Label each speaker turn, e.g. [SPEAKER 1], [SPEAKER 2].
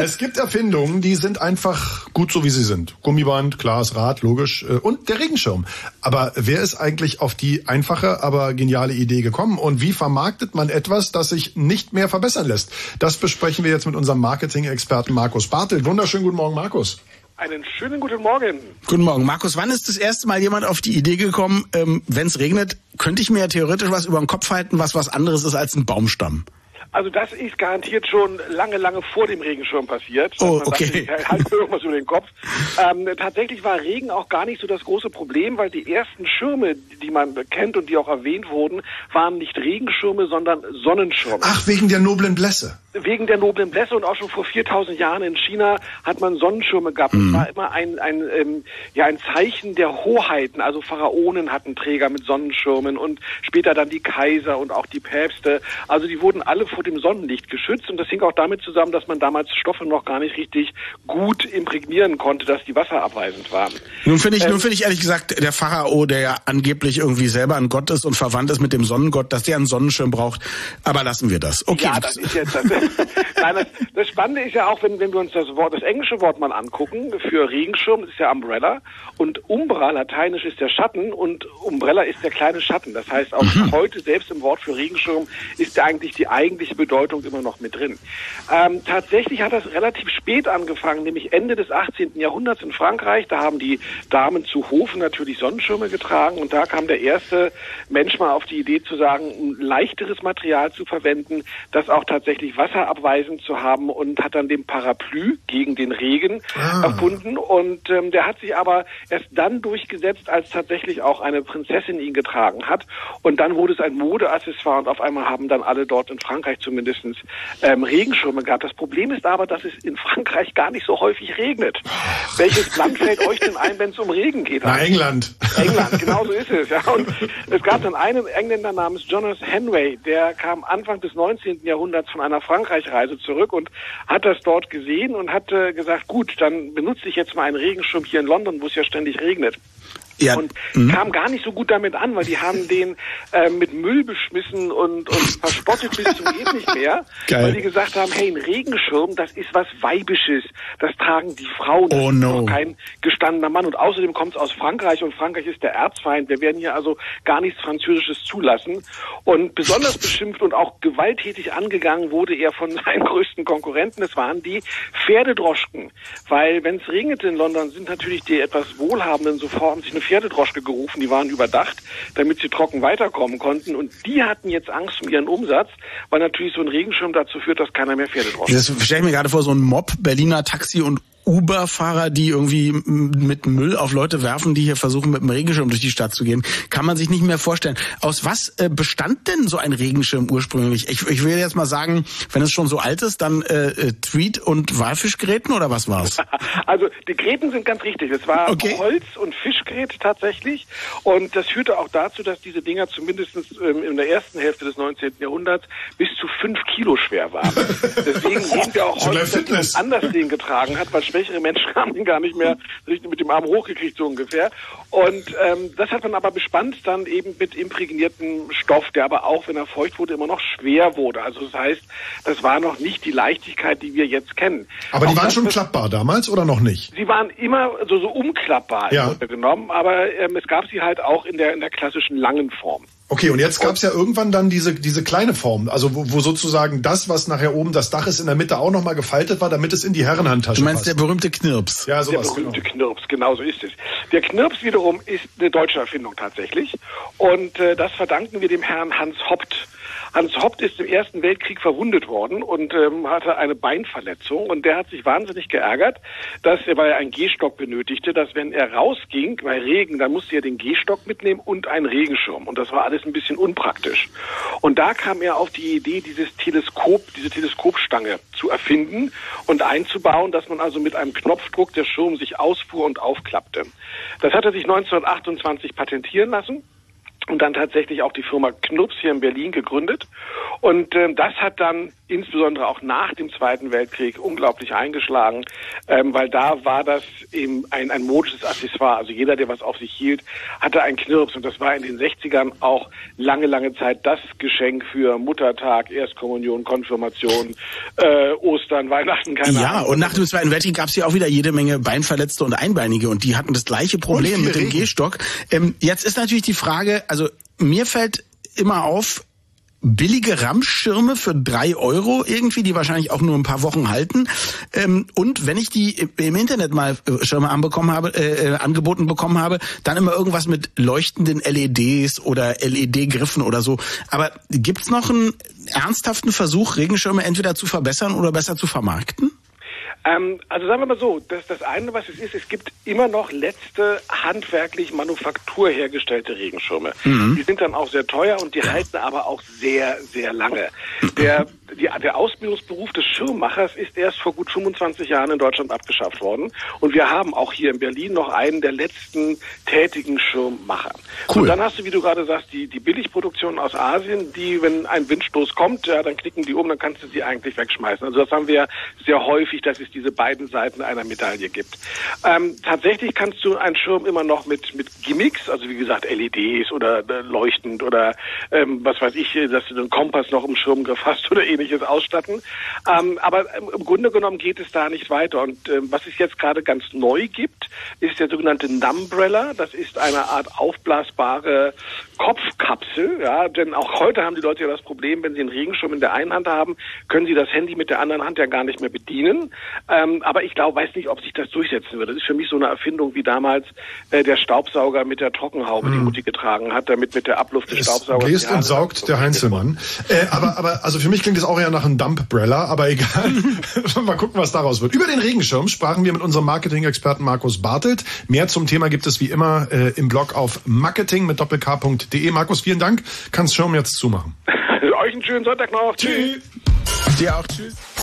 [SPEAKER 1] Es gibt Erfindungen, die sind einfach gut so, wie sie sind. Gummiband, Glas, Rad, logisch. Und der Regenschirm. Aber wer ist eigentlich auf die einfache, aber geniale Idee gekommen? Und wie vermarktet man etwas, das sich nicht mehr verbessern lässt? Das besprechen wir jetzt mit unserem Marketing-Experten Markus Bartelt. Wunderschönen guten Morgen, Markus.
[SPEAKER 2] Einen schönen guten Morgen.
[SPEAKER 3] Guten Morgen. Markus, wann ist das erste Mal jemand auf die Idee gekommen, wenn es regnet, könnte ich mir ja theoretisch was über den Kopf halten, was anderes ist als ein Baumstamm?
[SPEAKER 2] Also das ist garantiert schon lange vor dem Regenschirm passiert.
[SPEAKER 3] Oh, okay.
[SPEAKER 2] Halt irgendwas über den Kopf. Tatsächlich war Regen auch gar nicht so das große Problem, weil die ersten Schirme, die man kennt und die auch erwähnt wurden, waren nicht Regenschirme, sondern Sonnenschirme.
[SPEAKER 1] Ach, wegen der noblen Blässe.
[SPEAKER 2] Wegen der noblen Blässe, und auch schon vor 4000 Jahren in China hat man Sonnenschirme gehabt. Das war immer ein Zeichen der Hoheiten. Also Pharaonen hatten Träger mit Sonnenschirmen und später dann die Kaiser und auch die Päpste. Also die wurden alle vor dem Sonnenlicht geschützt, und das hing auch damit zusammen, dass man damals Stoffe noch gar nicht richtig gut imprägnieren konnte, dass die wasserabweisend waren.
[SPEAKER 3] Nun finde ich ehrlich gesagt, der Pharao, der ja angeblich irgendwie selber ein Gott ist und verwandt ist mit dem Sonnengott, dass der einen Sonnenschirm braucht. Aber lassen wir das. Okay.
[SPEAKER 2] Ja, das ist jetzt Nein, das Spannende ist ja auch, wenn wir uns das englische Wort mal angucken, für Regenschirm, das ist ja Umbrella, und Umbra, lateinisch, ist der Schatten, und Umbrella ist der kleine Schatten. Das heißt, auch heute, selbst im Wort für Regenschirm, ist ja eigentlich die eigentliche Bedeutung immer noch mit drin. Tatsächlich hat das relativ spät angefangen, nämlich Ende des 18. Jahrhunderts in Frankreich. Da haben die Damen zu Hofe natürlich Sonnenschirme getragen, und da kam der erste Mensch mal auf die Idee zu sagen, ein leichteres Material zu verwenden, das auch tatsächlich wasserabweisend zu haben, und hat dann den Parapluie gegen den Regen erfunden, und der hat sich aber erst dann durchgesetzt, als tatsächlich auch eine Prinzessin ihn getragen hat, und dann wurde es ein Modeaccessoire, und auf einmal haben dann alle dort in Frankreich zumindest Regenschirme gehabt. Das Problem ist aber, dass es in Frankreich gar nicht so häufig regnet. Welches Land fällt euch denn ein, wenn es um Regen geht?
[SPEAKER 1] Na, England.
[SPEAKER 2] England, genau so ist es. Ja. Und es gab dann einen Engländer namens Jonas Henry, der kam Anfang des 19. Jahrhunderts von einer Frankreich-Reise zurück und hat das dort gesehen und hat gesagt, gut, dann benutze ich jetzt mal einen Regenschirm hier in London, wo es ja ständig regnet. Ja. Und kam gar nicht so gut damit an, weil die haben den mit Müll beschmissen und verspottet bis zum geht nicht mehr. Geil. Weil die gesagt haben, hey, ein Regenschirm, das ist was Weibisches. Das tragen die Frauen. Das ist doch kein gestandener Mann. Und außerdem kommt es aus Frankreich, und Frankreich ist der Erzfeind. Wir werden hier also gar nichts Französisches zulassen. Und besonders beschimpft und auch gewalttätig angegangen wurde er von seinen größten Konkurrenten. Das waren die Pferdedroschken. Weil wenn es regnete in London, sind natürlich die etwas Wohlhabenden sofort sich eine Pferdedroschke gerufen, die waren überdacht, damit sie trocken weiterkommen konnten, und die hatten jetzt Angst um ihren Umsatz, weil natürlich so ein Regenschirm dazu führt, dass keiner mehr Pferdedroschken.
[SPEAKER 3] Das stelle ich mir gerade vor, so ein Mob Berliner Taxi- und Uber-Fahrer, die irgendwie mit Müll auf Leute werfen, die hier versuchen, mit dem Regenschirm durch die Stadt zu gehen, kann man sich nicht mehr vorstellen. Aus was bestand denn so ein Regenschirm ursprünglich? Ich will jetzt mal sagen, wenn es schon so alt ist, dann Tweed- und Walfischgräten, oder was war's?
[SPEAKER 2] Also die Gräten sind ganz richtig. Es war Holz- und Fischgräte tatsächlich, und das führte auch dazu, dass diese Dinger zumindest in der ersten Hälfte des 19. Jahrhunderts bis zu 5 Kilo schwer waren. Deswegen sehen wir auch heute, dass jemand anders den getragen hat, weil schwächere Menschen haben den gar nicht mehr richtig mit dem Arm hochgekriegt, so ungefähr. Und das hat man aber bespannt dann eben mit imprägniertem Stoff, der aber auch, wenn er feucht wurde, immer noch schwer wurde. Also das heißt, das war noch nicht die Leichtigkeit, die wir jetzt kennen.
[SPEAKER 1] Aber die waren schon klappbar damals oder noch nicht?
[SPEAKER 2] Sie waren immer so umklappbar im Grunde genommen, aber es gab sie halt auch in der klassischen langen Form.
[SPEAKER 1] Okay, und jetzt gab's ja irgendwann dann diese kleine Form, also wo sozusagen das, was nachher oben das Dach ist, in der Mitte auch nochmal gefaltet war, damit es in die Herrenhandtasche passt.
[SPEAKER 3] Du meinst der berühmte Knirps?
[SPEAKER 1] Ja, sowas.
[SPEAKER 2] Der berühmte Knirps, genau so ist es. Der Knirps wiederum ist eine deutsche Erfindung tatsächlich, und das verdanken wir dem Herrn Hans Hoppt. Hans Hoppt ist im Ersten Weltkrieg verwundet worden und hatte eine Beinverletzung, und der hat sich wahnsinnig geärgert, dass er, weil er einen Gehstock benötigte, dass wenn er rausging bei Regen, dann musste er den Gehstock mitnehmen und einen Regenschirm, und das war alles ein bisschen unpraktisch. Und da kam er auf die Idee, diese Teleskopstange zu erfinden und einzubauen, dass man also mit einem Knopfdruck der Schirm sich ausfuhr und aufklappte. Das hat er sich 1928 patentieren lassen. Und dann tatsächlich auch die Firma Knirps hier in Berlin gegründet. Und das hat dann insbesondere auch nach dem Zweiten Weltkrieg unglaublich eingeschlagen, weil da war das eben ein modisches Accessoire. Also jeder, der was auf sich hielt, hatte einen Knirps. Und das war in den 60ern auch lange Zeit das Geschenk für Muttertag, Erstkommunion, Konfirmation, Ostern, Weihnachten, keine Ahnung.
[SPEAKER 3] Ja, und nach dem Zweiten Weltkrieg gab es ja auch wieder jede Menge Beinverletzte und Einbeinige und die hatten das gleiche Problem mit dem Gehstock. Jetzt ist natürlich die Frage, also mir fällt immer auf, billige Ramschirme für 3 € irgendwie, die wahrscheinlich auch nur ein paar Wochen halten. Und wenn ich die im Internet mal Schirme angeboten bekommen habe, dann immer irgendwas mit leuchtenden LEDs oder LED-Griffen oder so. Aber gibt's noch einen ernsthaften Versuch, Regenschirme entweder zu verbessern oder besser zu vermarkten?
[SPEAKER 2] Also sagen wir mal so, das eine, was es ist, es gibt immer noch letzte handwerklich Manufaktur hergestellte Regenschirme. Die sind dann auch sehr teuer und die halten aber auch sehr, sehr lange. Der Ausbildungsberuf des Schirmmachers ist erst vor gut 25 Jahren in Deutschland abgeschafft worden. Und wir haben auch hier in Berlin noch einen der letzten tätigen Schirmmacher. Cool. Und dann hast du, wie du gerade sagst, die Billigproduktion aus Asien, die, wenn ein Windstoß kommt, ja, dann knicken die um, dann kannst du sie eigentlich wegschmeißen. Also das haben wir sehr häufig, dass es diese beiden Seiten einer Medaille gibt. Tatsächlich kannst du einen Schirm immer noch mit Gimmicks, also wie gesagt LEDs oder leuchtend oder was weiß ich, dass du den Kompass noch im Schirmgriff hast oder ähnliches ausstatten. Aber im Grunde genommen geht es da nicht weiter. Und was es jetzt gerade ganz neu gibt, ist der sogenannte Numbrella. Das ist eine Art aufblasbare Kopfkapsel. Ja, denn auch heute haben die Leute ja das Problem, wenn sie einen Regenschirm in der einen Hand haben, können sie das Handy mit der anderen Hand ja gar nicht mehr bedienen. Aber ich weiß nicht, ob sich das durchsetzen wird. Das ist für mich so eine Erfindung wie damals der Staubsauger mit der Trockenhaube, die Mutti getragen hat, damit mit der Abluft des Staubsaugers...
[SPEAKER 1] Bläst und saugt der Heinzelmann. Aber also für mich klingt es auch eher nach einem Dumbrella, aber egal. Mal gucken, was daraus wird. Über den Regenschirm sprachen wir mit unserem Marketing-Experten Markus Bartelt. Mehr zum Thema gibt es wie immer im Blog auf marketing.k.de. Markus, vielen Dank. Kannst Schirm jetzt zumachen.
[SPEAKER 2] Euch einen schönen Sonntag noch.
[SPEAKER 3] Tschüss. Dir auch. Tschüss.